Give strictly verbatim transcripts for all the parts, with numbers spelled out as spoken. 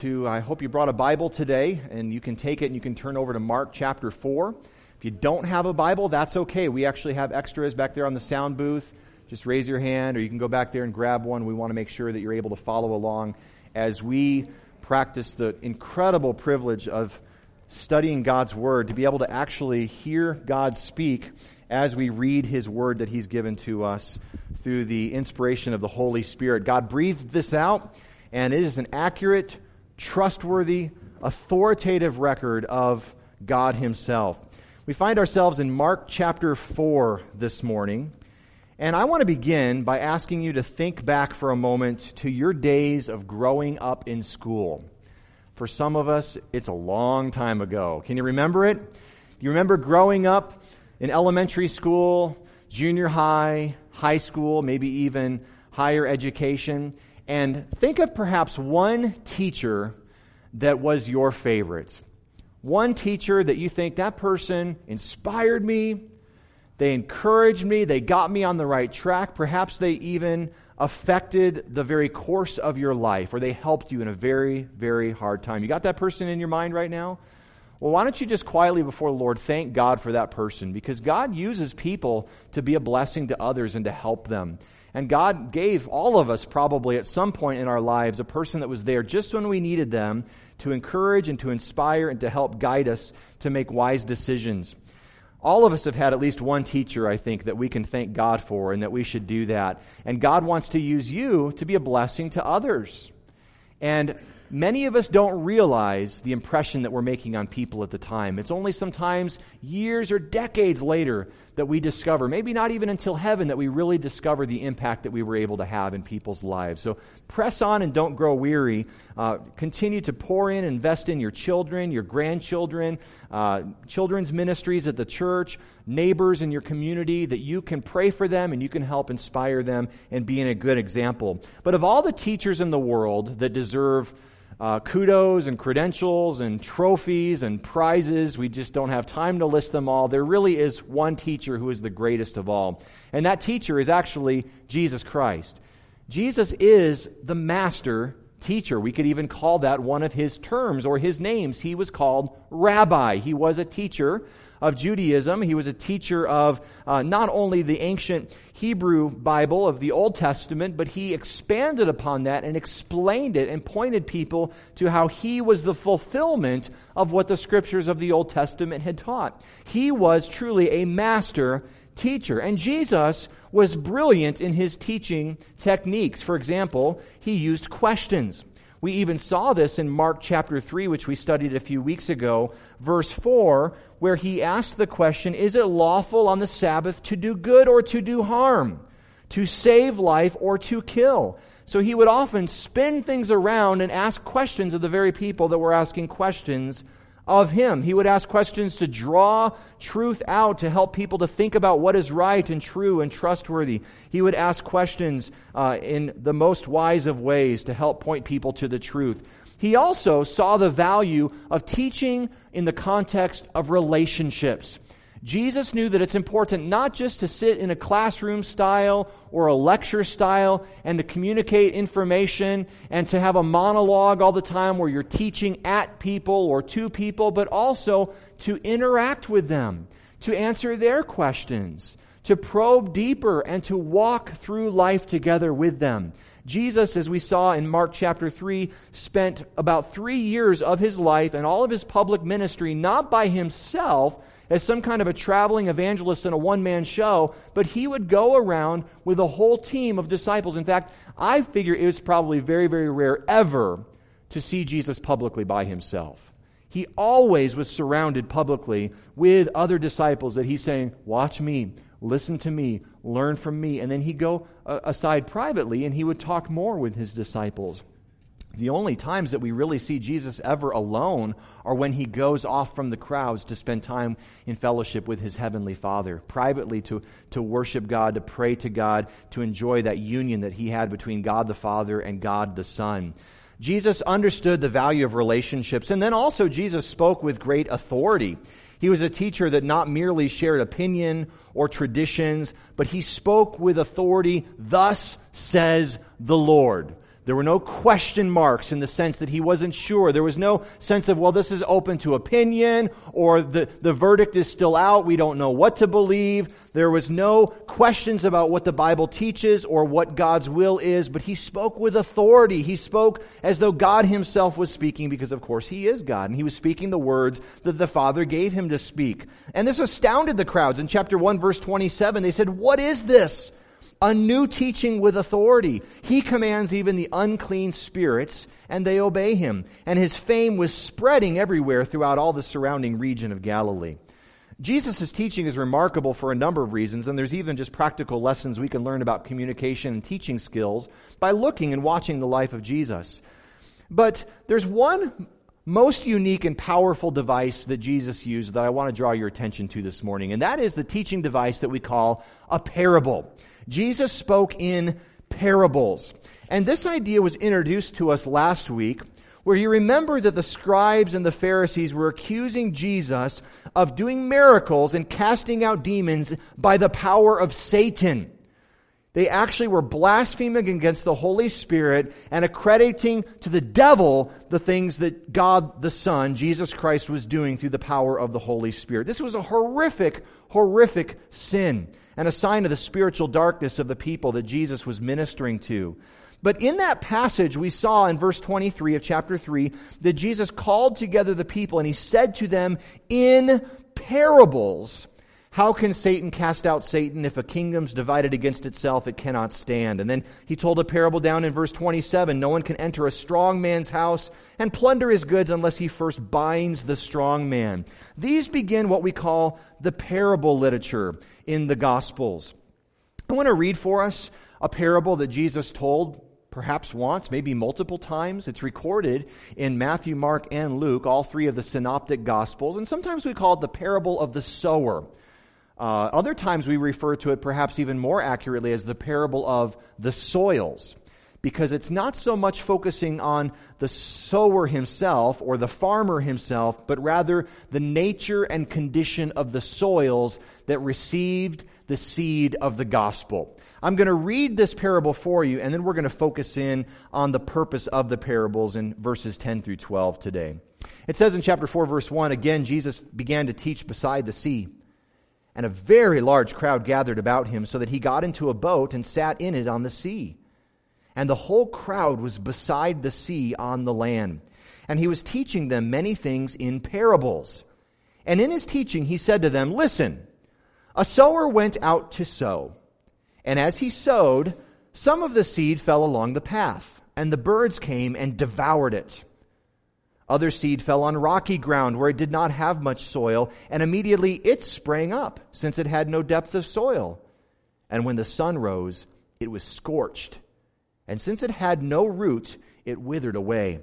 To, I hope you brought a Bible today, and you can take it and you can turn over to Mark chapter four. If you don't have a Bible, that's okay. We actually have extras back there on the sound booth. Just raise your hand, or you can go back there and grab one. We want to make sure that you're able to follow along as we practice the incredible privilege of studying God's Word, to be able to actually hear God speak as we read His Word that He's given to us through the inspiration of the Holy Spirit. God breathed this out, and it is an accurate, trustworthy, authoritative record of God Himself. We find ourselves in Mark chapter four this morning, and I want to begin by asking you to think back for a moment to your days of growing up in school. For some of us, it's a long time ago. Can you remember it? Do you remember growing up in elementary school, junior high, high school, maybe even higher education? And think of perhaps one teacher that was your favorite. One teacher that you think, that person inspired me, they encouraged me, they got me on the right track. Perhaps they even affected the very course of your life, or they helped you in a very, very hard time. You got that person in your mind right now? Well, why don't you just quietly before the Lord thank God for that person? Because God uses people to be a blessing to others and to help them. And God gave all of us probably at some point in our lives a person that was there just when we needed them to encourage and to inspire and to help guide us to make wise decisions. All of us have had at least one teacher, I think, that we can thank God for, and that we should do that. And God wants to use you to be a blessing to others. And many of us don't realize the impression that we're making on people at the time. It's only sometimes years or decades later that we discover, maybe not even until heaven, that we really discover the impact that we were able to have in people's lives. So press on and don't grow weary. Uh, continue to pour in, invest in your children, your grandchildren, uh, children's ministries at the church, neighbors in your community, that you can pray for them and you can help inspire them and be in a good example. But of all the teachers in the world that deserve Uh, kudos and credentials and trophies and prizes, we just don't have time to list them all. There really is one teacher who is the greatest of all. And that teacher is actually Jesus Christ. Jesus is the master teacher. We could even call that one of his terms or his names. He was called Rabbi. He was a teacher of Judaism. He was a teacher of uh, not only the ancient Hebrew Bible of the Old Testament, but he expanded upon that and explained it and pointed people to how he was the fulfillment of what the scriptures of the Old Testament had taught. He was truly a master teacher. And Jesus was brilliant in his teaching techniques. For example, he used questions. We even saw this in Mark chapter three, which we studied a few weeks ago, verse four, where he asked the question, is it lawful on the Sabbath to do good or to do harm, to save life or to kill? So he would often spin things around and ask questions of the very people that were asking questions of him. He would ask questions to draw truth out, to help people to think about what is right and true and trustworthy. He would ask questions uh, in the most wise of ways to help point people to the truth. He also saw the value of teaching in the context of relationships. Jesus knew that it's important not just to sit in a classroom style or a lecture style and to communicate information and to have a monologue all the time where you're teaching at people or to people, but also to interact with them, to answer their questions, to probe deeper and to walk through life together with them. Jesus, as we saw in Mark chapter three, spent about three years of his life and all of his public ministry not by himself as some kind of a traveling evangelist in a one-man show, but he would go around with a whole team of disciples. In fact, I figure it was probably very, very rare ever to see Jesus publicly by himself. He always was surrounded publicly with other disciples that he's saying, watch me, listen to me, learn from me. And then he'd go uh, aside privately and he would talk more with his disciples. The only times that we really see Jesus ever alone are when he goes off from the crowds to spend time in fellowship with his heavenly Father, privately to, to worship God, to pray to God, to enjoy that union that he had between God the Father and God the Son. Jesus understood the value of relationships, and then also Jesus spoke with great authority. He was a teacher that not merely shared opinion or traditions, but he spoke with authority, thus says the Lord. There were no question marks in the sense that he wasn't sure. There was no sense of, well, this is open to opinion, or the, the verdict is still out. We don't know what to believe. There was no questions about what the Bible teaches or what God's will is, but he spoke with authority. He spoke as though God himself was speaking, because of course he is God, and he was speaking the words that the Father gave him to speak. And this astounded the crowds. In chapter one, verse twenty-seven, they said, "What is this? A new teaching with authority. He commands even the unclean spirits, and they obey him." And his fame was spreading everywhere throughout all the surrounding region of Galilee. Jesus' teaching is remarkable for a number of reasons, and there's even just practical lessons we can learn about communication and teaching skills by looking and watching the life of Jesus. But there's one most unique and powerful device that Jesus used that I want to draw your attention to this morning, and that is the teaching device that we call a parable. Jesus spoke in parables. And this idea was introduced to us last week, where you remember that the scribes and the Pharisees were accusing Jesus of doing miracles and casting out demons by the power of Satan. They actually were blaspheming against the Holy Spirit and accrediting to the devil the things that God the Son, Jesus Christ, was doing through the power of the Holy Spirit. This was a horrific, horrific sin, and a sign of the spiritual darkness of the people that Jesus was ministering to. But in that passage, we saw in verse twenty-three of chapter three that Jesus called together the people and he said to them in parables, "How can Satan cast out Satan? If a kingdom's divided against itself, it cannot stand." And then he told a parable down in verse twenty-seven, "No one can enter a strong man's house and plunder his goods unless he first binds the strong man." These begin what we call the parable literature in the Gospels. I want to read for us a parable that Jesus told perhaps once, maybe multiple times. It's recorded in Matthew, Mark, and Luke, all three of the synoptic Gospels, and sometimes we call it the parable of the sower. Uh, other times we refer to it perhaps even more accurately as the parable of the soils, because it's not so much focusing on the sower himself or the farmer himself, but rather the nature and condition of the soils that received the seed of the gospel. I'm going to read this parable for you, and then we're going to focus in on the purpose of the parables in verses ten through twelve today. It says in chapter four, verse one, "Again, Jesus began to teach beside the sea, and a very large crowd gathered about him, so that he got into a boat and sat in it on the sea. And the whole crowd was beside the sea on the land. And he was teaching them many things in parables. And in his teaching he said to them, 'Listen, a sower went out to sow. And as he sowed, some of the seed fell along the path, and the birds came and devoured it. Other seed fell on rocky ground where it did not have much soil, and immediately it sprang up, since it had no depth of soil. And when the sun rose, it was scorched. And since it had no root, it withered away.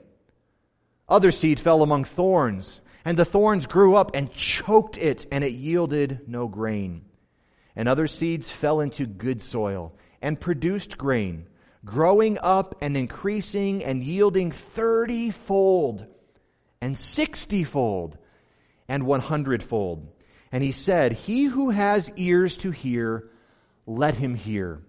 Other seed fell among thorns, and the thorns grew up and choked it, and it yielded no grain. And other seeds fell into good soil, and produced grain, growing up and increasing and yielding thirty-fold, and sixty-fold, and one hundredfold. And he said, 'He who has ears to hear, let him hear.'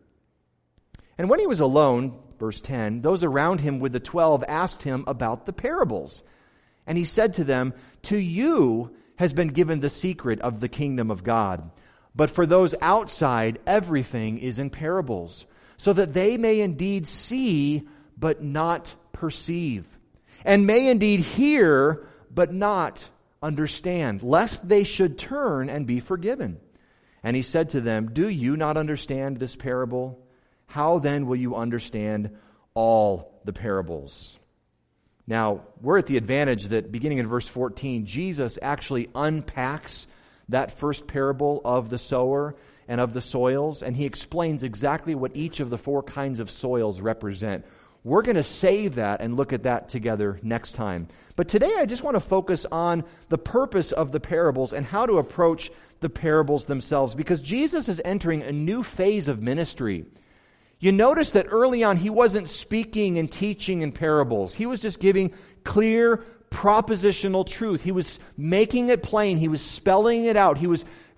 And when he was alone," verse ten, "those around him with the twelve asked him about the parables. And he said to them, 'To you has been given the secret of the kingdom of God. But for those outside, everything is in parables, so that they may indeed see, but not perceive, and may indeed hear, but not understand, lest they should turn and be forgiven.' And he said to them, 'Do you not understand this parable? How then will you understand all the parables?'" Now, we're at the advantage that beginning in verse fourteen, Jesus actually unpacks that first parable of the sower and of the soils, and he explains exactly what each of the four kinds of soils represent. We're going to save that and look at that together next time. But today I just want to focus on the purpose of the parables and how to approach the parables themselves, because Jesus is entering a new phase of ministry. You notice that early on he wasn't speaking and teaching in parables. He was just giving clear propositional truth. He was making it plain. He was spelling it out. He was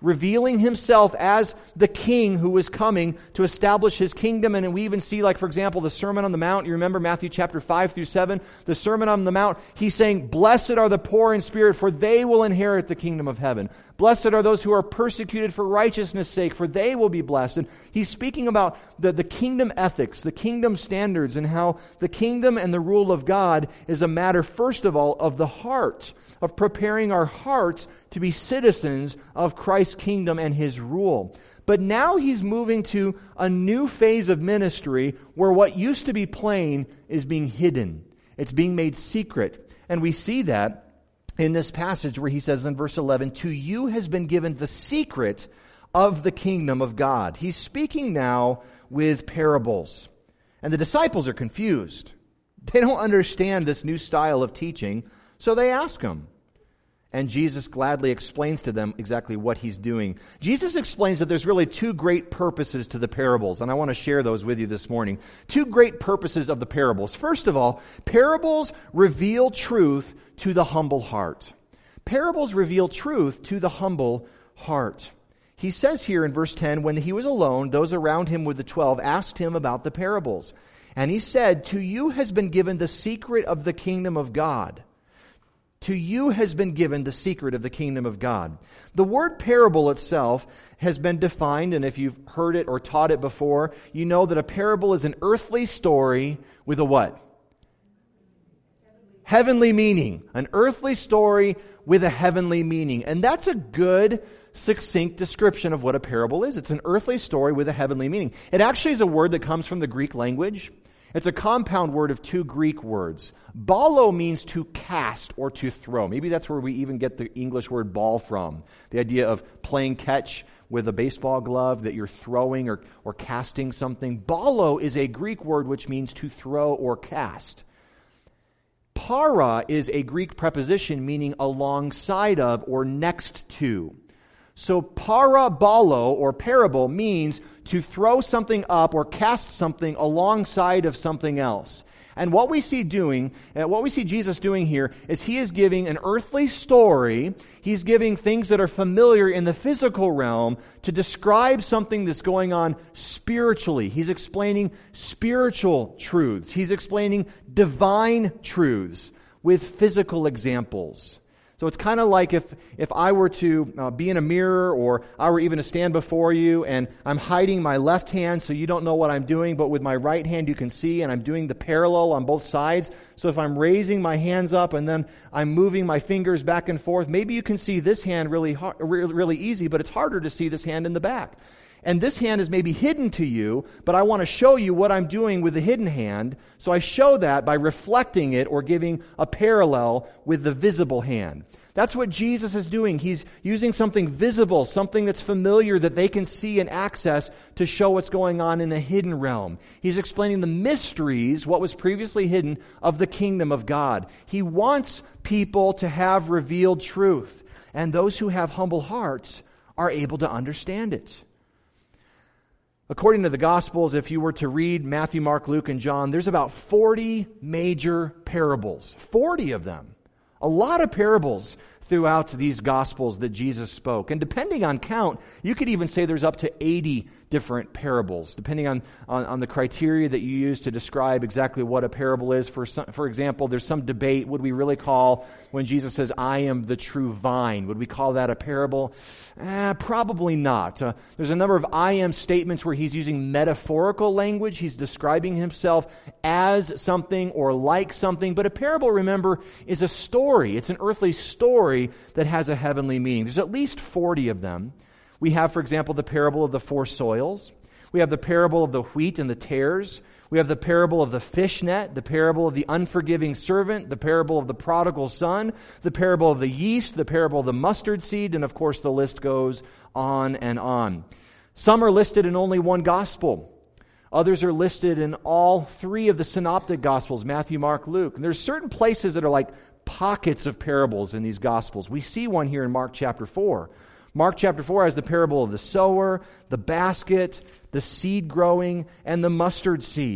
revealing himself as the king who is coming to establish his kingdom. And we even see, like, for example, the Sermon on the Mount. You remember Matthew chapter five through seven? The Sermon on the Mount, he's saying, "Blessed are the poor in spirit, for they will inherit the kingdom of heaven. Blessed are those who are persecuted for righteousness' sake, for they will be blessed." And he's speaking about the, the kingdom ethics, the kingdom standards, and how the kingdom and the rule of God is a matter, first of all, of the heart, of preparing our hearts to be citizens of Christ's kingdom and his rule. But now he's moving to a new phase of ministry where what used to be plain is being hidden. It's being made secret. And we see that in this passage where he says in verse eleven, "To you has been given the secret of the kingdom of God." He's speaking now with parables. And the disciples are confused. They don't understand this new style of teaching, so they ask him. And Jesus gladly explains to them exactly what he's doing. Jesus explains that there's really two great purposes to the parables, and I want to share those with you this morning. Two great purposes of the parables. First of all, parables reveal truth to the humble heart. Parables reveal truth to the humble heart. He says here in verse ten, "When he was alone, those around him with the twelve asked him about the parables. And he said, 'To you has been given the secret of the kingdom of God.'" To you has been given the secret of the kingdom of God. The word parable itself has been defined, and if you've heard it or taught it before, you know that a parable is an earthly story with a what? Heavenly meaning. An earthly story with a heavenly meaning. And that's a good, succinct description of what a parable is. It's an earthly story with a heavenly meaning. It actually is a word that comes from the Greek language. It's a compound word of two Greek words. Ballo means to cast or to throw. Maybe that's where we even get the English word ball from. The idea of playing catch with a baseball glove, that you're throwing or, or casting something. Ballo is a Greek word which means to throw or cast. Para is a Greek preposition meaning alongside of or next to. So paraballo or parable means to throw something up or cast something alongside of something else. And what we see doing, uh, what we see Jesus doing here is he is giving an earthly story. He's giving things that are familiar in the physical realm to describe something that's going on spiritually. He's explaining spiritual truths. He's explaining divine truths with physical examples. So it's kind of like if, if I were to uh, be in a mirror, or I were even to stand before you and I'm hiding my left hand so you don't know what I'm doing, but with my right hand you can see, and I'm doing the parallel on both sides. So if I'm raising my hands up and then I'm moving my fingers back and forth, maybe you can see this hand really, hard, really easy, but it's harder to see this hand in the back. And this hand is maybe hidden to you, but I want to show you what I'm doing with the hidden hand. So I show that by reflecting it or giving a parallel with the visible hand. That's what Jesus is doing. He's using something visible, something that's familiar that they can see and access to show what's going on in the hidden realm. He's explaining the mysteries, what was previously hidden, of the kingdom of God. He wants people to have revealed truth, and those who have humble hearts are able to understand it. According to the Gospels, if you were to read Matthew, Mark, Luke, and John, there's about forty major parables. forty of them. A lot of parables throughout these Gospels that Jesus spoke. And depending on count, you could even say there's up to eighty different parables, depending on, on, on the criteria that you use to describe exactly what a parable is. For some, for example, there's some debate. Would we really call, when Jesus says, "I am the true vine," would we call that a parable? Eh, probably not. Uh, there's a number of I am statements where he's using metaphorical language. He's describing himself as something or like something. But a parable, remember, is a story. It's an earthly story that has a heavenly meaning. There's at least forty of them. We have, for example, the parable of the four soils. We have the parable of the wheat and the tares. We have the parable of the fish net, the parable of the unforgiving servant, the parable of the prodigal son, the parable of the yeast, the parable of the mustard seed, and of course the list goes on and on. Some are listed in only one gospel. Others are listed in all three of the synoptic gospels, Matthew, Mark, Luke. And there's certain places that are like pockets of parables in these gospels. We see one here in Mark chapter four. Mark chapter four has the parable of the sower, the basket, the seed growing, and the mustard seed.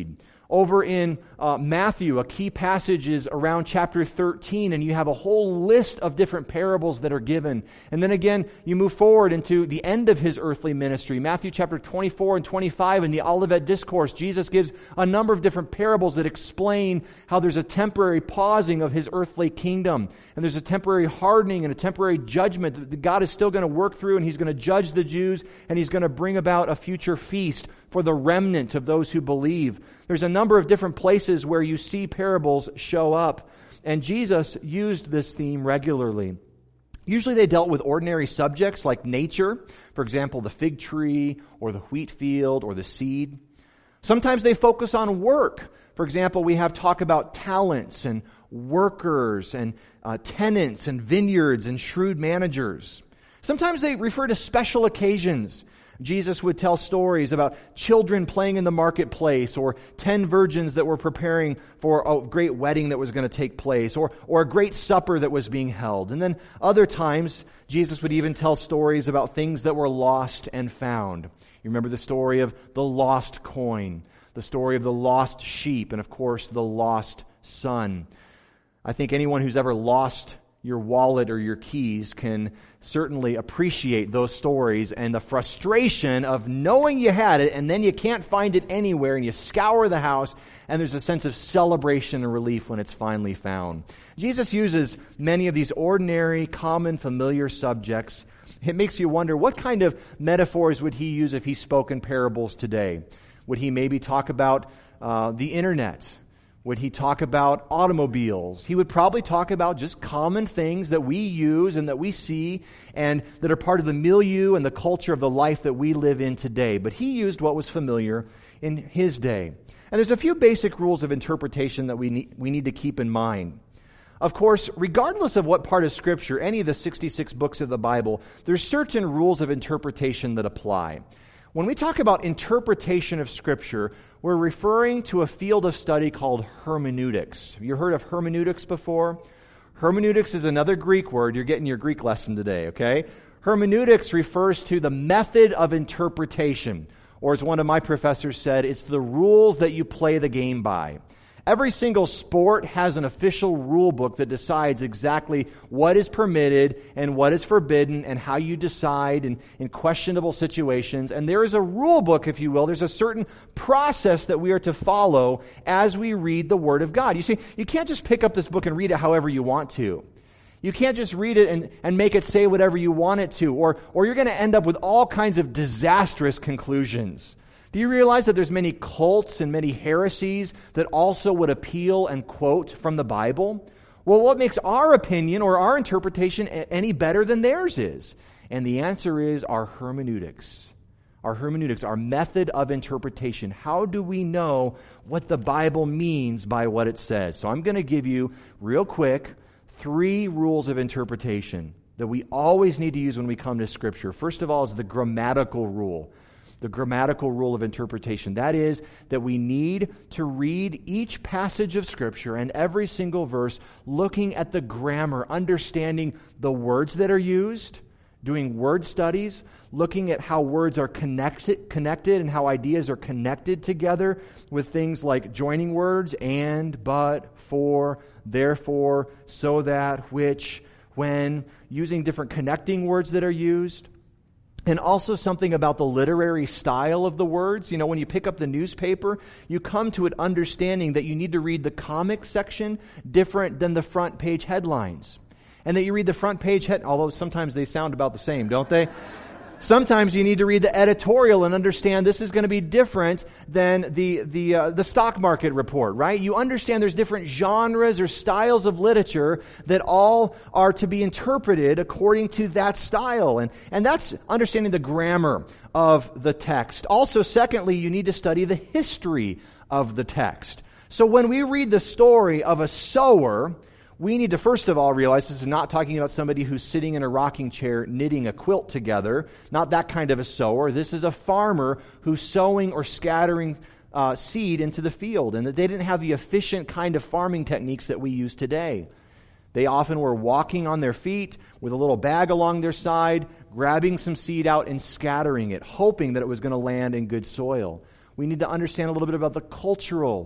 Over in uh, Matthew, a key passage is around chapter thirteen, and you have a whole list of different parables that are given. And then again, you move forward into the end of his earthly ministry. Matthew chapter twenty-four and twenty-five, in the Olivet Discourse, Jesus gives a number of different parables that explain how there's a temporary pausing of his earthly kingdom. And there's a temporary hardening and a temporary judgment that God is still going to work through, and he's going to judge the Jews, and he's going to bring about a future feast for the remnant of those who believe. There's a number of different places where you see parables show up, and Jesus used this theme regularly. Usually they dealt with ordinary subjects like nature, for example, the fig tree or the wheat field or the seed. Sometimes they focus on work. For example, we have talk about talents and workers and uh, tenants and vineyards and shrewd managers. Sometimes they refer to special occasions. Jesus would tell stories about children playing in the marketplace, or ten virgins that were preparing for a great wedding that was going to take place, or, or a great supper that was being held. And then other times, Jesus would even tell stories about things that were lost and found. You remember the story of the lost coin, the story of the lost sheep, and of course, the lost son. I think anyone who's ever lost your wallet or your keys can certainly appreciate those stories and the frustration of knowing you had it and then you can't find it anywhere, and you scour the house, and there's a sense of celebration and relief when it's finally found. Jesus uses many of these ordinary, common, familiar subjects. It makes you wonder, what kind of metaphors would he use if he spoke in parables today? Would he maybe talk about uh, the internet? Would he talk about automobiles? He would probably talk about just common things that we use and that we see and that are part of the milieu and the culture of the life that we live in today. But he used what was familiar in his day. And there's a few basic rules of interpretation that we need, we need to keep in mind. Of course, regardless of what part of Scripture, any of the sixty-six books of the Bible, there's certain rules of interpretation that apply. When we talk about interpretation of Scripture, we're referring to a field of study called hermeneutics. Have you heard of hermeneutics before? Hermeneutics is another Greek word. You're getting your Greek lesson today, okay? Hermeneutics refers to the method of interpretation. Or as one of my professors said, it's the rules that you play the game by. Every single sport has an official rule book that decides exactly what is permitted and what is forbidden and how you decide in, in questionable situations. And there is a rule book, if you will. There's a certain process that we are to follow as we read the Word of God. You see, you can't just pick up this book and read it however you want to. You can't just read it and, and make it say whatever you want it to, or, or you're going to end up with all kinds of disastrous conclusions. Do you realize that there's many cults and many heresies that also would appeal and quote from the Bible? Well, what makes our opinion or our interpretation any better than theirs is? And the answer is our hermeneutics. Our hermeneutics, our method of interpretation. How do we know what the Bible means by what it says? So I'm going to give you, real quick, three rules of interpretation that we always need to use when we come to Scripture. First of all is the grammatical rule. The grammatical rule of interpretation. That is that we need to read each passage of Scripture and every single verse looking at the grammar, understanding the words that are used, doing word studies, looking at how words are connected, connected and how ideas are connected together with things like joining words, and, but, for, therefore, so that, which, when, using different connecting words that are used. And also something about the literary style of the words. You know, when you pick up the newspaper, you come to an understanding that you need to read the comic section different than the front page headlines. And that you read the front page head, although sometimes they sound about the same, don't they? Sometimes you need to read the editorial and understand this is going to be different than the the uh, the stock market report, right? You understand there's different genres or styles of literature that all are to be interpreted according to that style. And, and that's understanding the grammar of the text. Also, secondly, you need to study the history of the text. So when we read the story of a sower, we need to first of all realize this is not talking about somebody who's sitting in a rocking chair knitting a quilt together. Not that kind of a sower. This is a farmer who's sowing or scattering uh, seed into the field, and that they didn't have the efficient kind of farming techniques that we use today. They often were walking on their feet with a little bag along their side, grabbing some seed out and scattering it, hoping that it was going to land in good soil. We need to understand a little bit about the cultural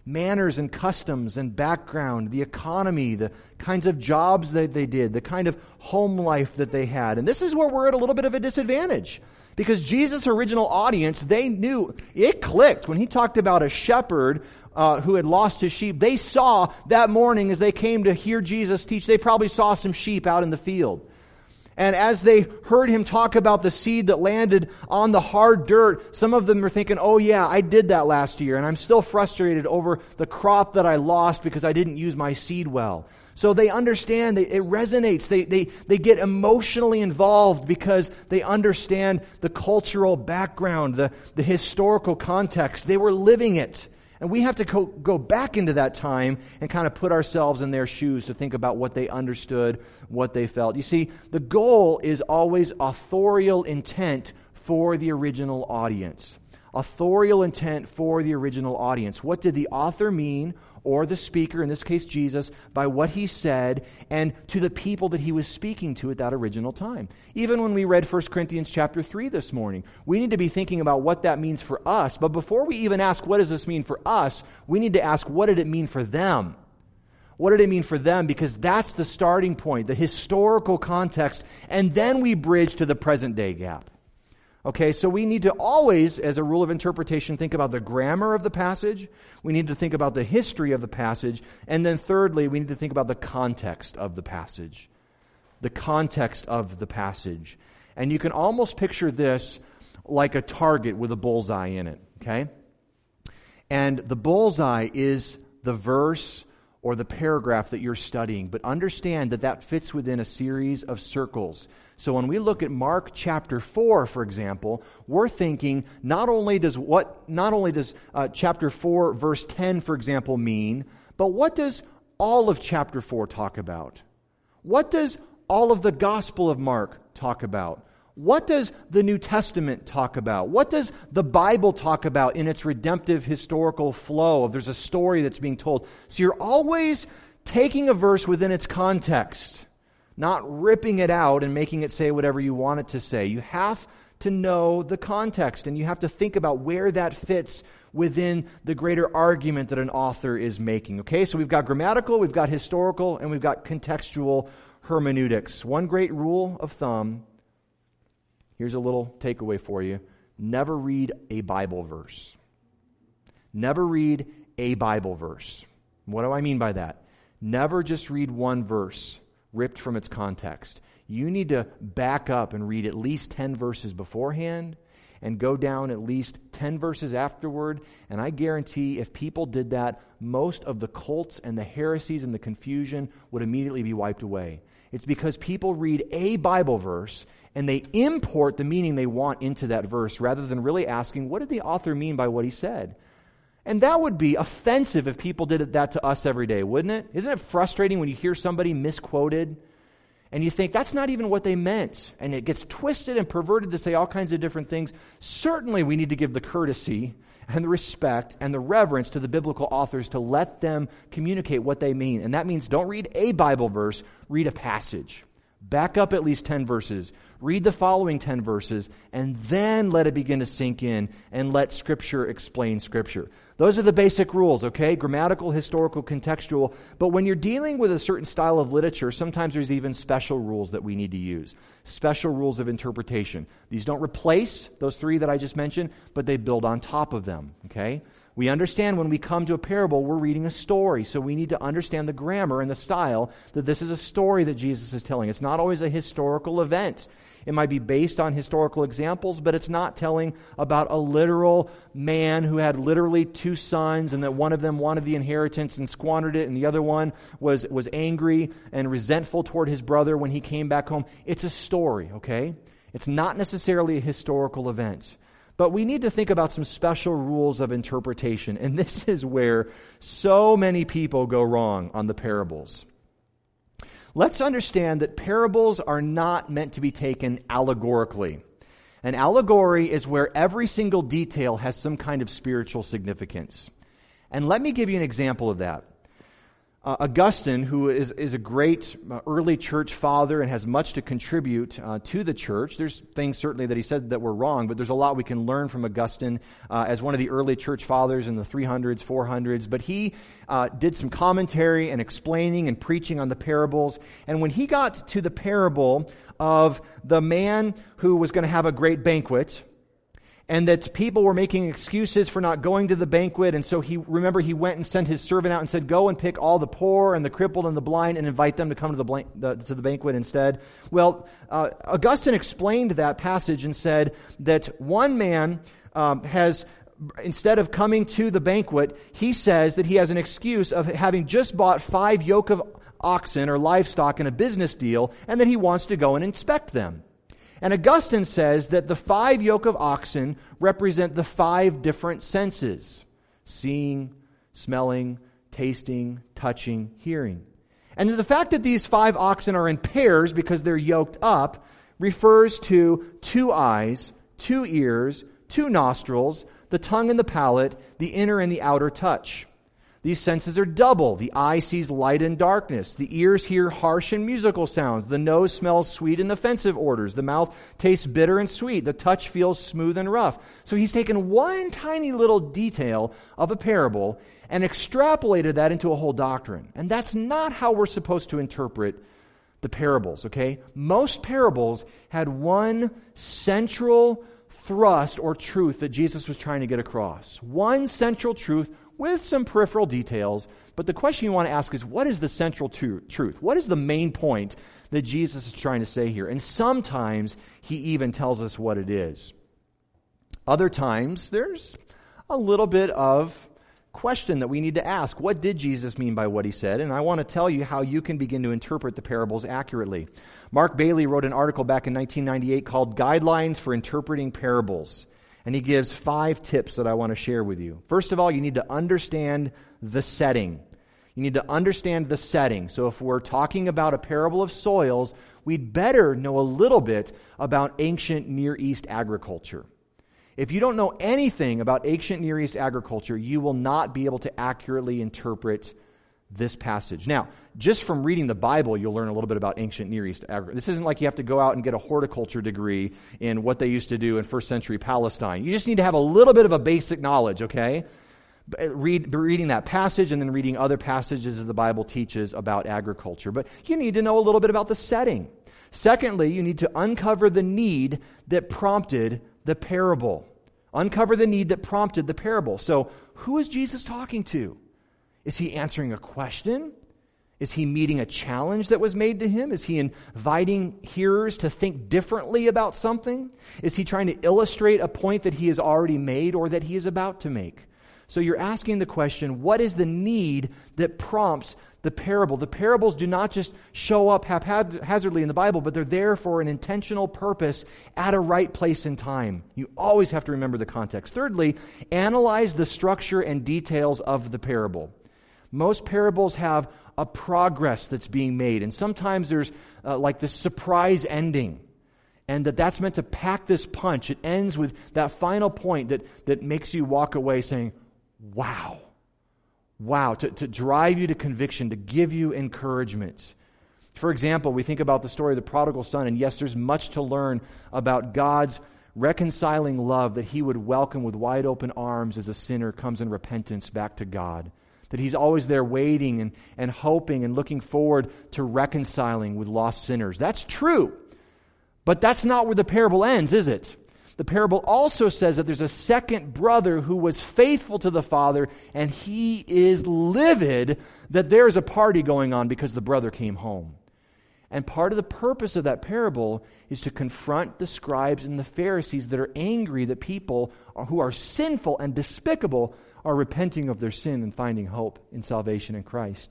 manners and customs and background, the economy, the kinds of jobs that they did, the kind of home life that they had. And this is where we're at a little bit of a disadvantage. Because Jesus' original audience, they knew, it clicked. When he talked about a shepherd uh, who had lost his sheep, they saw that morning as they came to hear Jesus teach, they probably saw some sheep out in the field. And as they heard him talk about the seed that landed on the hard dirt, some of them were thinking, oh yeah, I did that last year, and I'm still frustrated over the crop that I lost because I didn't use my seed well. So they understand, it resonates, they, they, they get emotionally involved because they understand the cultural background, the, the historical context. They were living it. And we have to go, go back into that time and kind of put ourselves in their shoes to think about what they understood, what they felt. You see, the goal is always authorial intent for the original audience. Authorial intent for the original audience. What did the author mean, or the speaker, in this case Jesus, by what he said, and to the people that he was speaking to at that original time? Even when we read First Corinthians chapter three this morning, we need to be thinking about what that means for us. But before we even ask, what does this mean for us, we need to ask, what did it mean for them? What did it mean for them? Because that's the starting point, the historical context, and then we bridge to the present day gap. Okay, so we need to always, as a rule of interpretation, think about the grammar of the passage. We need to think about the history of the passage. And then thirdly, we need to think about the context of the passage. The context of the passage. And you can almost picture this like a target with a bullseye in it. Okay? And the bullseye is the verse or the paragraph that you're studying. But understand that that fits within a series of circles. So when we look at Mark chapter four, for example, we're thinking not only does what not only does uh, chapter four verse ten, for example, mean, but what does all of chapter four talk about? What does all of the Gospel of Mark talk about? What does the New Testament talk about? What does the Bible talk about in its redemptive historical flow? If there's a story that's being told. So you're always taking a verse within its context, not ripping it out and making it say whatever you want it to say. You have to know the context, and you have to think about where that fits within the greater argument that an author is making. Okay, so we've got grammatical, we've got historical, and we've got contextual hermeneutics. One great rule of thumb, here's a little takeaway for you. Never read a Bible verse. Never read a Bible verse. What do I mean by that? Never just read one verse ripped from its context. You need to back up and read at least ten verses beforehand and go down at least ten verses afterward. And I guarantee if people did that, most of the cults and the heresies and the confusion would immediately be wiped away. It's because people read a Bible verse and they import the meaning they want into that verse rather than really asking, what did the author mean by what he said? And that would be offensive if people did that to us every day, wouldn't it? Isn't it frustrating when you hear somebody misquoted and you think that's not even what they meant, and it gets twisted and perverted to say all kinds of different things? Certainly we need to give the courtesy and the respect and the reverence to the biblical authors to let them communicate what they mean. And that means don't read a Bible verse, read a passage. Back up at least ten verses. Read the following ten verses, and then let it begin to sink in, and let Scripture explain Scripture. Those are the basic rules, okay? Grammatical, historical, contextual. But when you're dealing with a certain style of literature, sometimes there's even special rules that we need to use. Special rules of interpretation. These don't replace those three that I just mentioned, but they build on top of them, okay? We understand when we come to a parable, we're reading a story. So we need to understand the grammar and the style that this is a story that Jesus is telling. It's not always a historical event. It might be based on historical examples, but it's not telling about a literal man who had literally two sons and that one of them wanted the inheritance and squandered it, and the other one was, was angry and resentful toward his brother when he came back home. It's a story, okay? It's not necessarily a historical event. But we need to think about some special rules of interpretation. And this is where so many people go wrong on the parables. Let's understand that parables are not meant to be taken allegorically. An allegory is where every single detail has some kind of spiritual significance. And let me give you an example of that. Uh, Augustine, who is, is a great uh, early church father and has much to contribute uh, to the church. There's things certainly that he said that were wrong, but there's a lot we can learn from Augustine uh, as one of the early church fathers in the three hundreds, four hundreds. But he uh, did some commentary and explaining and preaching on the parables. And when he got to the parable of the man who was going to have a great banquet, and that people were making excuses for not going to the banquet. And so he, remember, he went and sent his servant out and said, go and pick all the poor and the crippled and the blind and invite them to come to the, blank, the, to the banquet instead. Well, uh, Augustine explained that passage and said that one man um, has, instead of coming to the banquet, he says that he has an excuse of having just bought five yoke of oxen or livestock in a business deal, and that he wants to go and inspect them. And Augustine says that the five yoke of oxen represent the five different senses: seeing, smelling, tasting, touching, hearing. And the fact that these five oxen are in pairs because they're yoked up refers to two eyes, two ears, two nostrils, the tongue and the palate, the inner and the outer touch. These senses are double. The eye sees light and darkness. The ears hear harsh and musical sounds. The nose smells sweet and offensive odors. The mouth tastes bitter and sweet. The touch feels smooth and rough. So he's taken one tiny little detail of a parable and extrapolated that into a whole doctrine. And that's not how we're supposed to interpret the parables, okay? Most parables had one central thrust or truth that Jesus was trying to get across. One central truth with some peripheral details. But the question you want to ask is, what is the central tru- truth? What is the main point that Jesus is trying to say here? And sometimes he even tells us what it is. Other times, there's a little bit of question that we need to ask. What did Jesus mean by what he said? And I want to tell you how you can begin to interpret the parables accurately. Mark Bailey wrote an article back in nineteen ninety-eight called Guidelines for Interpreting Parables. And he gives five tips that I want to share with you. First of all, you need to understand the setting. You need to understand the setting. So if we're talking about a parable of soils, we'd better know a little bit about ancient Near East agriculture. If you don't know anything about ancient Near East agriculture, you will not be able to accurately interpret this passage. Now, just from reading the Bible, you'll learn a little bit about ancient Near East agriculture. This isn't like you have to go out and get a horticulture degree in what they used to do in first century Palestine. You just need to have a little bit of a basic knowledge, okay? Read, reading that passage and then reading other passages that the Bible teaches about agriculture. But you need to know a little bit about the setting. Secondly, you need to uncover the need that prompted the parable. Uncover the need that prompted the parable. So, who is Jesus talking to? Is he answering a question? Is he meeting a challenge that was made to him? Is he inviting hearers to think differently about something? Is he trying to illustrate a point that he has already made or that he is about to make? So you're asking the question, what is the need that prompts the parable? The parables do not just show up haphazardly in the Bible, but they're there for an intentional purpose at a right place and time. You always have to remember the context. Thirdly, analyze the structure and details of the parable. Most parables have a progress that's being made, and sometimes there's uh, like this surprise ending, and that that's meant to pack this punch. It ends with that final point that, that makes you walk away saying, wow, wow, to, to drive you to conviction, to give you encouragement. For example, we think about the story of the prodigal son, and yes, there's much to learn about God's reconciling love, that he would welcome with wide open arms as a sinner comes in repentance back to God. That he's always there waiting and, and hoping and looking forward to reconciling with lost sinners. That's true. But that's not where the parable ends, is it? The parable also says that there's a second brother who was faithful to the father, and he is livid that there's a party going on because the brother came home. And part of the purpose of that parable is to confront the scribes and the Pharisees that are angry that people who are sinful and despicable are repenting of their sin and finding hope in salvation in Christ.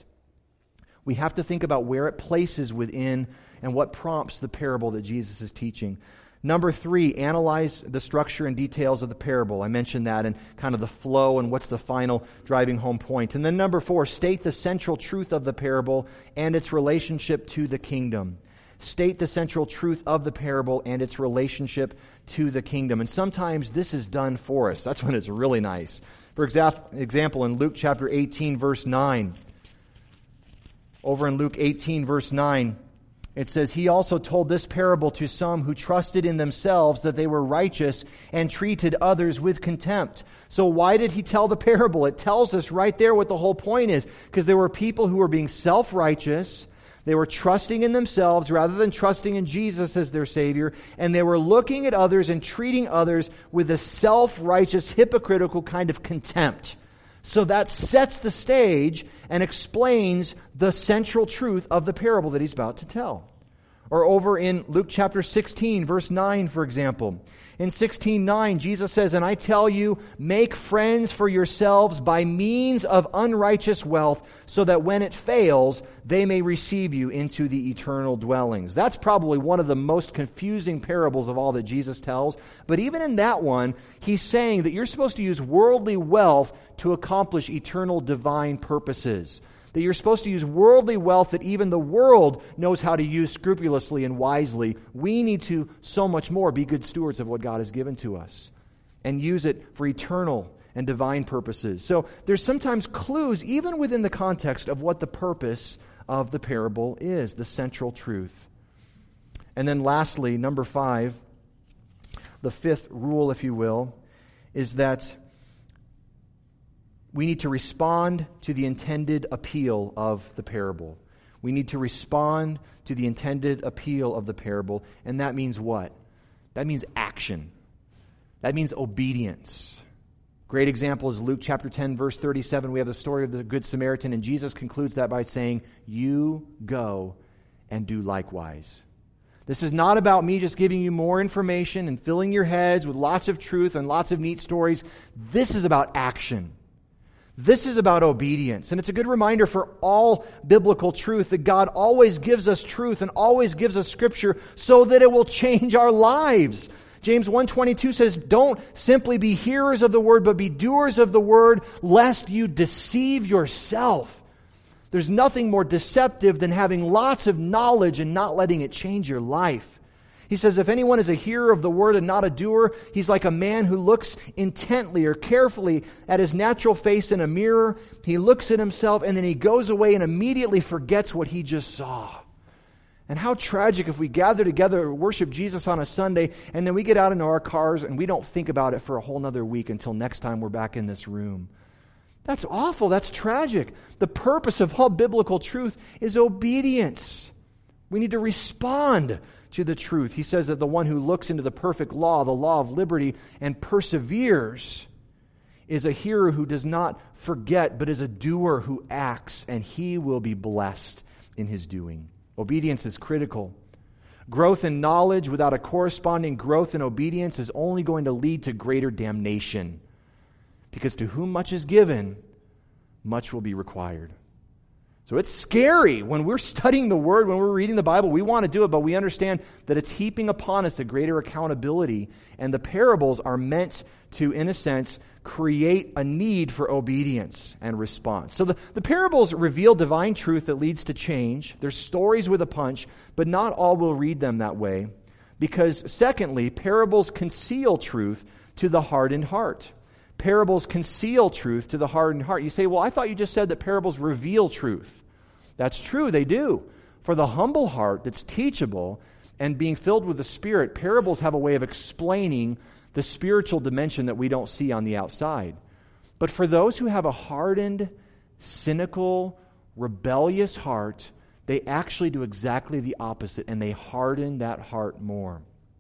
We have to think about where it places within and what prompts the parable that Jesus is teaching. Number three, analyze the structure and details of the parable. I mentioned that and kind of the flow and what's the final driving home point. And then number four, state the central truth of the parable and its relationship to the kingdom. State the central truth of the parable and its relationship to the kingdom. And sometimes this is done for us. That's when it's really nice. For example, in Luke chapter eighteen, verse nine, Over in Luke eighteen, verse nine, it says, he also told this parable to some who trusted in themselves that they were righteous and treated others with contempt. So why did he tell the parable? It tells us right there what the whole point is. Because there were people who were being self-righteous. They were trusting in themselves rather than trusting in Jesus as their Savior. And they were looking at others and treating others with a self-righteous, hypocritical kind of contempt. So that sets the stage and explains the central truth of the parable that he's about to tell. Or over in Luke chapter sixteen, verse nine, for example. In sixteen nine, Jesus says, and I tell you, make friends for yourselves by means of unrighteous wealth, so that when it fails, they may receive you into the eternal dwellings. That's probably one of the most confusing parables of all that Jesus tells. But even in that one, he's saying that you're supposed to use worldly wealth to accomplish eternal divine purposes. That you're supposed to use worldly wealth that even the world knows how to use scrupulously and wisely. We need to, so much more, be good stewards of what God has given to us and use it for eternal and divine purposes. So there's sometimes clues, even within the context of what the purpose of the parable is, the central truth. And then lastly, number five, the fifth rule, if you will, is that we need to respond to the intended appeal of the parable. We need to respond to the intended appeal of the parable. And that means what? That means action. That means obedience. Great example is Luke chapter ten, verse thirty-seven. We have the story of the Good Samaritan, and Jesus concludes that by saying, you go and do likewise. This is not about me just giving you more information and filling your heads with lots of truth and lots of neat stories. This is about action. This is about obedience. And it's a good reminder for all biblical truth that God always gives us truth and always gives us Scripture so that it will change our lives. James one twenty-two says, don't simply be hearers of the word, but be doers of the word, lest you deceive yourself. There's nothing more deceptive than having lots of knowledge and not letting it change your life. He says, if anyone is a hearer of the word and not a doer, he's like a man who looks intently or carefully at his natural face in a mirror. He looks at himself and then he goes away and immediately forgets what he just saw. And how tragic if we gather together to worship Jesus on a Sunday and then we get out into our cars and we don't think about it for a whole nother week until next time we're back in this room. That's awful. That's tragic. The purpose of all biblical truth is obedience. We need to respond to the truth. He says that the one who looks into the perfect law, the law of liberty, and perseveres is a hearer who does not forget, but is a doer who acts, and he will be blessed in his doing. Obedience is critical. Growth in knowledge without a corresponding growth in obedience is only going to lead to greater damnation. Because to whom much is given, much will be required. So it's scary when we're studying the Word, when we're reading the Bible. We want to do it, but we understand that it's heaping upon us a greater accountability. And the parables are meant to, in a sense, create a need for obedience and response. So the, the parables reveal divine truth that leads to change. They're stories with a punch, but not all will read them that way. Because, secondly, parables conceal truth to the hardened heart. Parables conceal truth to the hardened heart. You say, well, I thought you just said that parables reveal truth. That's true, they do. For the humble heart that's teachable and being filled with the Spirit, parables have a way of explaining the spiritual dimension that we don't see on the outside. But for those who have a hardened, cynical, rebellious heart, they actually do exactly the opposite, and they harden that heart more.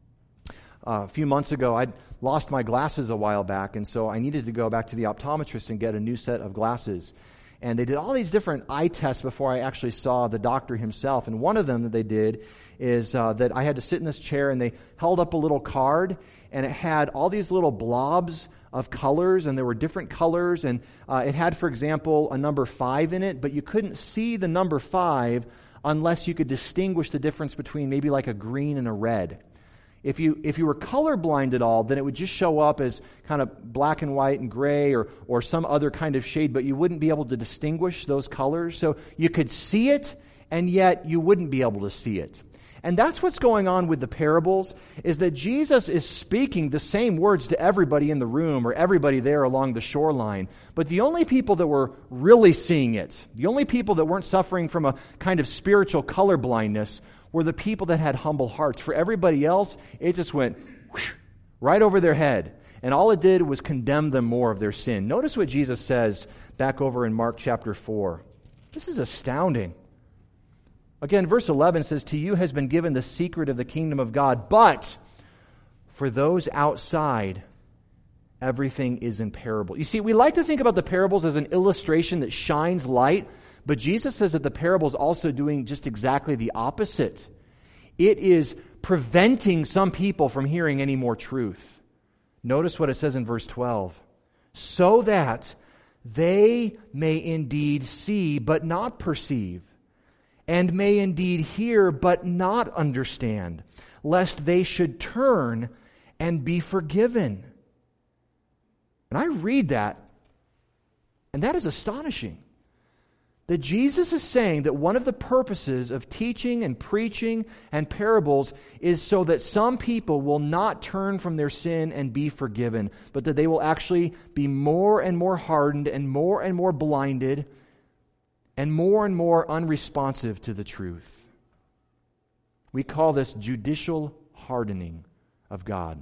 Uh, a few months ago, I'd lost my glasses a while back, and so I needed to go back to the optometrist and get a new set of glasses. And they did all these different eye tests before I actually saw the doctor himself. And one of them that they did is uh, that I had to sit in this chair, and they held up a little card, and it had all these little blobs of colors, and there were different colors. And uh, it had, for example, a number five in it, but you couldn't see the number five unless you could distinguish the difference between maybe like a green and a red. If you if you were colorblind at all, then it would just show up as kind of black and white and gray or or some other kind of shade, but you wouldn't be able to distinguish those colors. So you could see it, and yet you wouldn't be able to see it. And that's what's going on with the parables, is that Jesus is speaking the same words to everybody in the room or everybody there along the shoreline. But the only people that were really seeing it, the only people that weren't suffering from a kind of spiritual color blindness, were the people that had humble hearts. For everybody else, it just went whoosh, right over their head. And all it did was condemn them more of their sin. Notice what Jesus says back over in Mark chapter four. This is astounding. Again, verse eleven says, "To you has been given the secret of the kingdom of God, but for those outside, everything is in parable." You see, we like to think about the parables as an illustration that shines light, but Jesus says that the parable is also doing just exactly the opposite. It is preventing some people from hearing any more truth. Notice what it says in verse twelve. "So that they may indeed see, but not perceive, and may indeed hear, but not understand, lest they should turn and be forgiven." And I read that, and that is astonishing. That Jesus is saying that one of the purposes of teaching and preaching and parables is so that some people will not turn from their sin and be forgiven, but that they will actually be more and more hardened and more and more blinded and more and more unresponsive to the truth. We call this judicial hardening of God.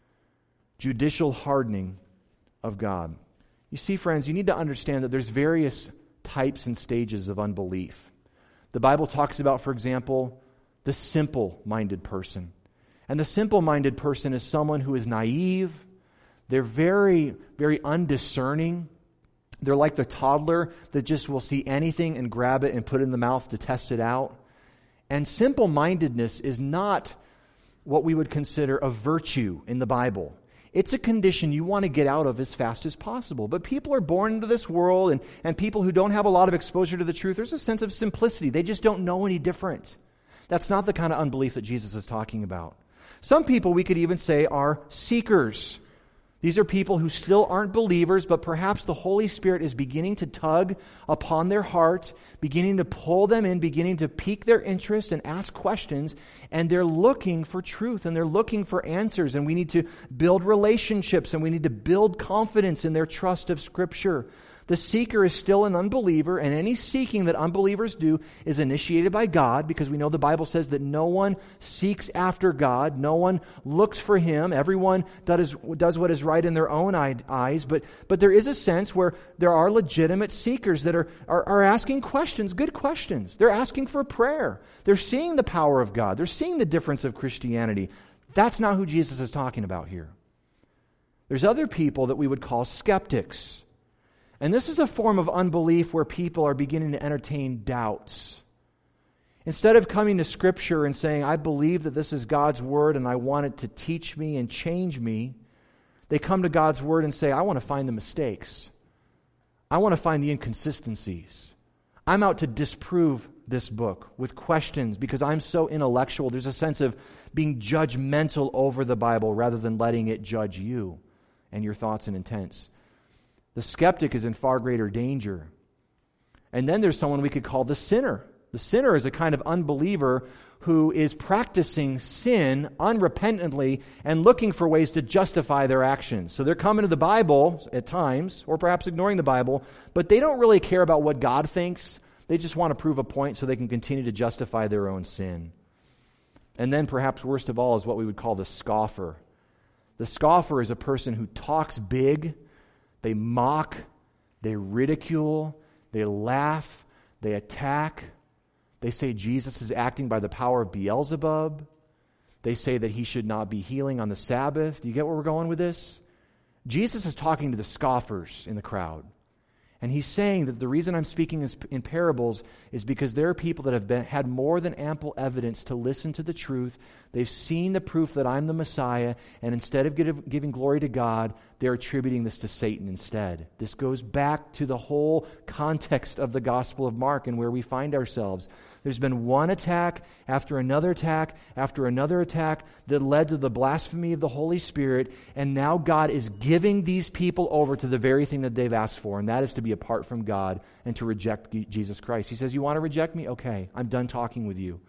Judicial hardening of God. You see, friends, you need to understand that there's various types and stages of unbelief. The Bible talks about, for example, the simple-minded person. And the simple-minded person is someone who is naive. They're very, very undiscerning. They're like the toddler that just will see anything and grab it and put it in the mouth to test it out. And simple-mindedness is not what we would consider a virtue in the Bible. It's a condition you want to get out of as fast as possible. But people are born into this world, and, and people who don't have a lot of exposure to the truth, there's a sense of simplicity. They just don't know any different. That's not the kind of unbelief that Jesus is talking about. Some people, we could even say, are seekers. These are people who still aren't believers, but perhaps the Holy Spirit is beginning to tug upon their heart, beginning to pull them in, beginning to pique their interest and ask questions, and they're looking for truth, and they're looking for answers, and we need to build relationships, and we need to build confidence in their trust of Scripture. The seeker is still an unbeliever, and any seeking that unbelievers do is initiated by God, because we know the Bible says that no one seeks after God, no one looks for Him, everyone does, does what is right in their own eyes, but, but there is a sense where there are legitimate seekers that are, are, are asking questions, good questions. They're asking for prayer. They're seeing the power of God. They're seeing the difference of Christianity. That's not who Jesus is talking about here. There's other people that we would call skeptics. And this is a form of unbelief where people are beginning to entertain doubts. Instead of coming to Scripture and saying, I believe that this is God's Word and I want it to teach me and change me, they come to God's Word and say, I want to find the mistakes. I want to find the inconsistencies. I'm out to disprove this book with questions because I'm so intellectual. There's a sense of being judgmental over the Bible rather than letting it judge you and your thoughts and intents. The skeptic is in far greater danger. And then there's someone we could call the sinner. The sinner is a kind of unbeliever who is practicing sin unrepentantly and looking for ways to justify their actions. So they're coming to the Bible at times, or perhaps ignoring the Bible, but they don't really care about what God thinks. They just want to prove a point so they can continue to justify their own sin. And then perhaps worst of all is what we would call the scoffer. The scoffer is a person who talks big. They mock, they ridicule, they laugh, they attack. They say Jesus is acting by the power of Beelzebub. They say that he should not be healing on the Sabbath. Do you get where we're going with this? Jesus is talking to the scoffers in the crowd. And he's saying that the reason I'm speaking in parables is because there are people that have been, had more than ample evidence to listen to the truth. They've seen the proof that I'm the Messiah, and instead of give, giving glory to God, they're attributing this to Satan instead. This goes back to the whole context of the Gospel of Mark and where we find ourselves. There's been one attack after another attack after another attack that led to the blasphemy of the Holy Spirit, and now God is giving these people over to the very thing that they've asked for, and that is to be apart from God and to reject Jesus Christ. He says, you want to reject me? Okay, I'm done talking with you.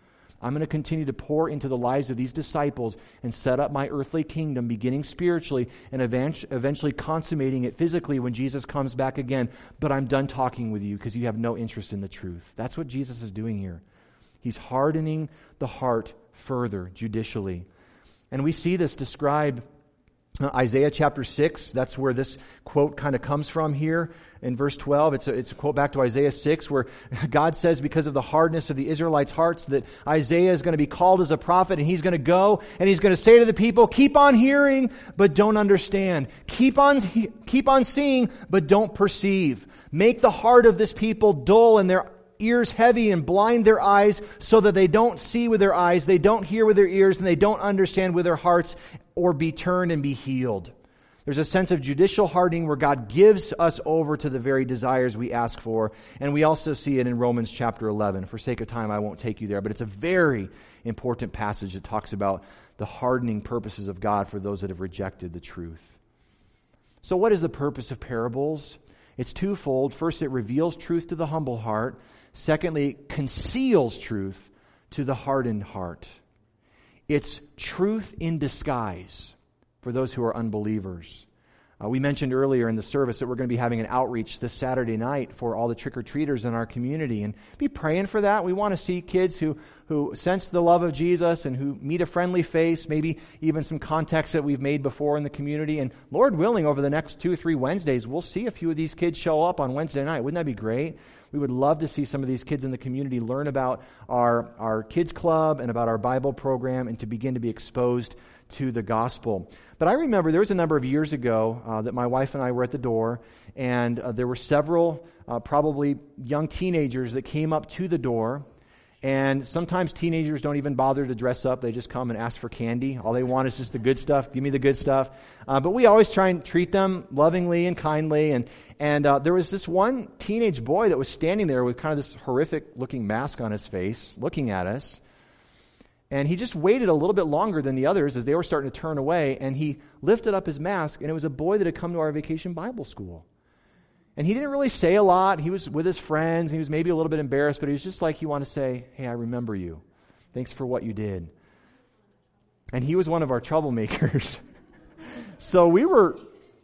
I'm going to continue to pour into the lives of these disciples and set up my earthly kingdom, beginning spiritually and eventually consummating it physically when Jesus comes back again. But I'm done talking with you because you have no interest in the truth. That's what Jesus is doing here. He's hardening the heart further, judicially. And we see this described Uh, Isaiah chapter six, that's where this quote kind of comes from here in verse twelve. It's a, it's a quote back to Isaiah six where God says because of the hardness of the Israelites' hearts that Isaiah is going to be called as a prophet, and he's going to go and he's going to say to the people, keep on hearing but don't understand. Keep on, keep on seeing but don't perceive. Make the heart of this people dull and their ears heavy and blind their eyes so that they don't see with their eyes, they don't hear with their ears, and they don't understand with their hearts or be turned and be healed. There's a sense of judicial hardening where God gives us over to the very desires we ask for. And we also see it in Romans chapter eleven. For sake of time, I won't take you there, but it's a very important passage that talks about the hardening purposes of God for those that have rejected the truth. So what is the purpose of parables? It's twofold. First, it reveals truth to the humble heart. Secondly, it conceals truth to the hardened heart. It's truth in disguise for those who are unbelievers. Uh, we mentioned earlier in the service that we're going to be having an outreach this Saturday night for all the trick-or-treaters in our community. And be praying for that. We want to see kids who, who sense the love of Jesus and who meet a friendly face, maybe even some contacts that we've made before in the community. And Lord willing, over the next two or three Wednesdays, we'll see a few of these kids show up on Wednesday night. Wouldn't that be great? We would love to see some of these kids in the community learn about our, our kids club and about our Bible program and to begin to be exposed to the gospel. But I remember there was a number of years ago uh, that my wife and I were at the door, and uh, there were several uh, probably young teenagers that came up to the door. And sometimes teenagers don't even bother to dress up. They just come and ask for candy. All they want is just the good stuff. Give me the good stuff. Uh, but we always try and treat them lovingly and kindly. And and uh, there was this one teenage boy that was standing there with kind of this horrific looking mask on his face, looking at us. And he just waited a little bit longer than the others as they were starting to turn away. And he lifted up his mask, and it was a boy that had come to our vacation Bible school. And he didn't really say a lot. He was with his friends. He was maybe a little bit embarrassed, but he was just like he wanted to say, hey, I remember you. Thanks for what you did. And he was one of our troublemakers. So we were,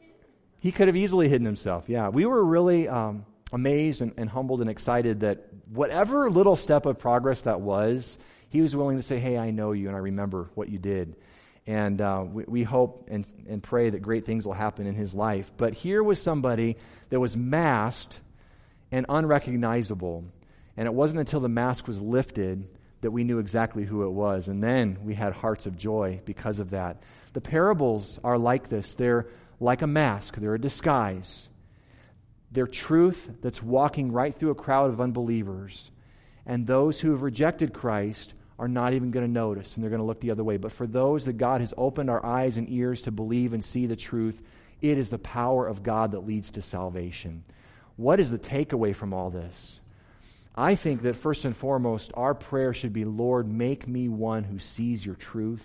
he could have easily hidden himself. Yeah, we were really um, amazed and, and humbled and excited that whatever little step of progress that was, he was willing to say, hey, I know you and I remember what you did. And uh, we, we hope and, and pray that great things will happen in his life. But here was somebody that was masked and unrecognizable. And it wasn't until the mask was lifted that we knew exactly who it was. And then we had hearts of joy because of that. The parables are like this. They're like a mask. They're a disguise. They're truth that's walking right through a crowd of unbelievers. And those who have rejected Christ are not even going to notice, and they're going to look the other way. But for those that God has opened our eyes and ears to believe and see the truth, it is the power of God that leads to salvation. What is the takeaway from all this? I think that first and foremost, our prayer should be, Lord, make me one who sees your truth.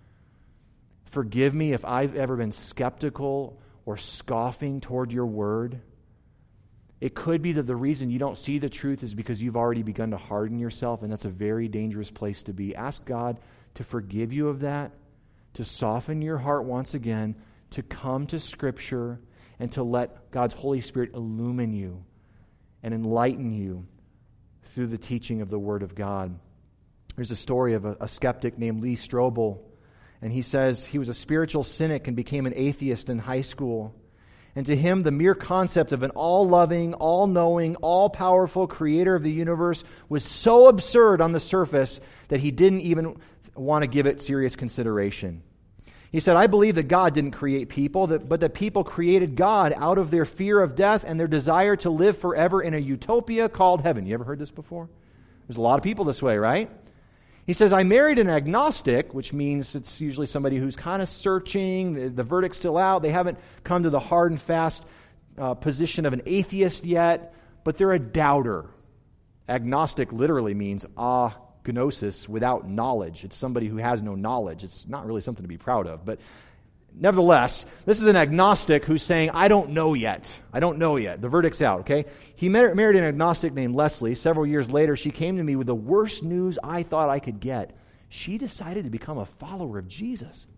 Forgive me if I've ever been skeptical or scoffing toward your word. It could be that the reason you don't see the truth is because you've already begun to harden yourself, and that's a very dangerous place to be. Ask God to forgive you of that, to soften your heart once again, to come to Scripture, and to let God's Holy Spirit illumine you and enlighten you through the teaching of the Word of God. There's a story of a, a skeptic named Lee Strobel, and he says he was a spiritual cynic and became an atheist in high school. And to him, the mere concept of an all-loving, all-knowing, all-powerful creator of the universe was so absurd on the surface that he didn't even want to give it serious consideration. He said, I believe that God didn't create people, that, but that people created God out of their fear of death and their desire to live forever in a utopia called heaven. You ever heard this before? There's a lot of people this way, right? He says, I married an agnostic, which means it's usually somebody who's kind of searching, the, the verdict's still out, they haven't come to the hard and fast uh, position of an atheist yet, but they're a doubter. Agnostic literally means agnosis, without knowledge. It's somebody who has no knowledge. It's not really something to be proud of, but Nevertheless, this is an agnostic who's saying, I don't know yet. I don't know yet. The verdict's out, okay? He mar- married an agnostic named Leslie. Several years later, she came to me with the worst news I thought I could get. She decided to become a follower of Jesus.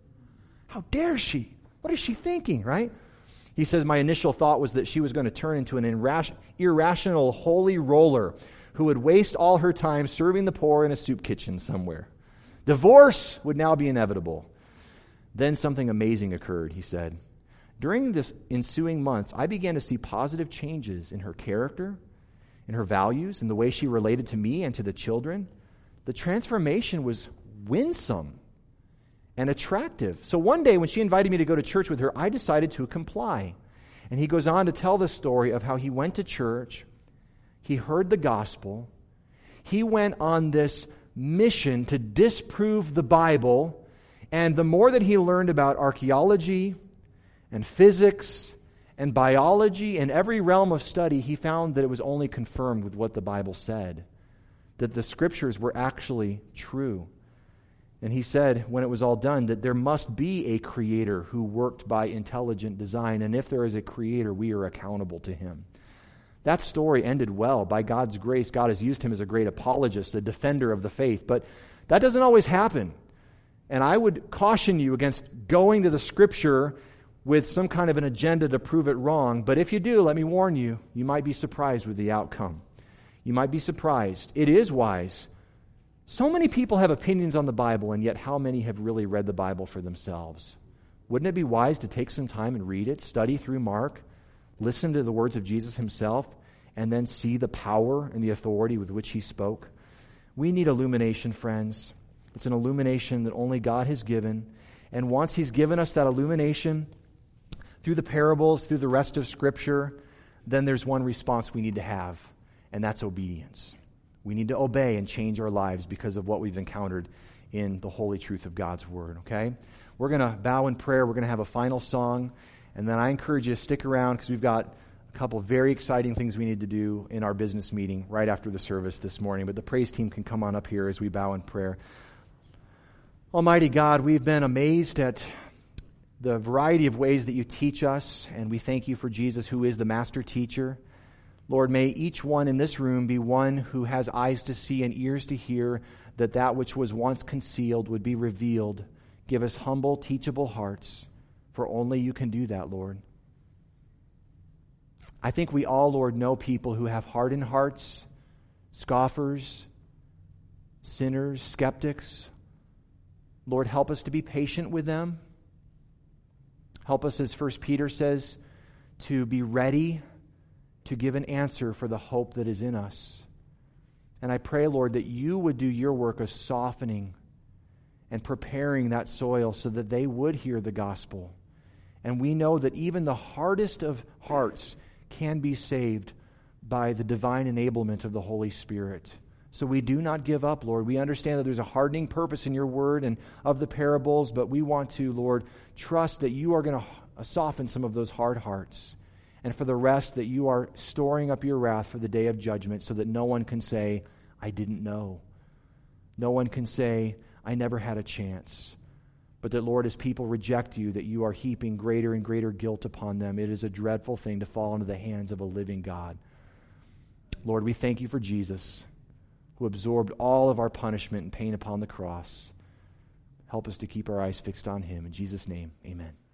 How dare she? What is she thinking, right? He says, my initial thought was that she was going to turn into an irras- irrational holy roller who would waste all her time serving the poor in a soup kitchen somewhere. Divorce would now be inevitable. Then something amazing occurred, he said. During this ensuing months, I began to see positive changes in her character, in her values, in the way she related to me and to the children. The transformation was winsome and attractive. So one day when she invited me to go to church with her, I decided to comply. And he goes on to tell the story of how he went to church, he heard the gospel, he went on this mission to disprove the Bible, and the more that he learned about archaeology and physics and biology and every realm of study, he found that it was only confirmed with what the Bible said, that the scriptures were actually true. And he said, when it was all done, that there must be a creator who worked by intelligent design. And if there is a creator, we are accountable to him. That story ended well. By God's grace, God has used him as a great apologist, a defender of the faith. But that doesn't always happen. And I would caution you against going to the scripture with some kind of an agenda to prove it wrong. But if you do, let me warn you, you might be surprised with the outcome. You might be surprised. It is wise. So many people have opinions on the Bible, and yet how many have really read the Bible for themselves? Wouldn't it be wise to take some time and read it, study through Mark, listen to the words of Jesus himself, and then see the power and the authority with which he spoke? We need illumination, friends. It's an illumination that only God has given. And once he's given us that illumination through the parables, through the rest of Scripture, then there's one response we need to have, and that's obedience. We need to obey and change our lives because of what we've encountered in the holy truth of God's Word, okay? We're going to bow in prayer. We're going to have a final song. And then I encourage you to stick around because we've got a couple of very exciting things we need to do in our business meeting right after the service this morning. But the praise team can come on up here as we bow in prayer. Almighty God, we've been amazed at the variety of ways that you teach us, and we thank you for Jesus, who is the master teacher. Lord, may each one in this room be one who has eyes to see and ears to hear, that that which was once concealed would be revealed. Give us humble, teachable hearts, for only you can do that, Lord. I think we all, Lord, know people who have hardened hearts, scoffers, sinners, skeptics. Lord, help us to be patient with them. Help us, as First Peter says, to be ready to give an answer for the hope that is in us. And I pray, Lord, that you would do your work of softening and preparing that soil so that they would hear the gospel. And we know that even the hardest of hearts can be saved by the divine enablement of the Holy Spirit. So we do not give up, Lord. We understand that there's a hardening purpose in your word and of the parables, but we want to, Lord, trust that you are going to soften some of those hard hearts. And for the rest, that you are storing up your wrath for the day of judgment so that no one can say, I didn't know. No one can say, I never had a chance. But that, Lord, as people reject you, that you are heaping greater and greater guilt upon them. It is a dreadful thing to fall into the hands of a living God. Lord, we thank you for Jesus, who absorbed all of our punishment and pain upon the cross. Help us to keep our eyes fixed on him. In Jesus' name, amen.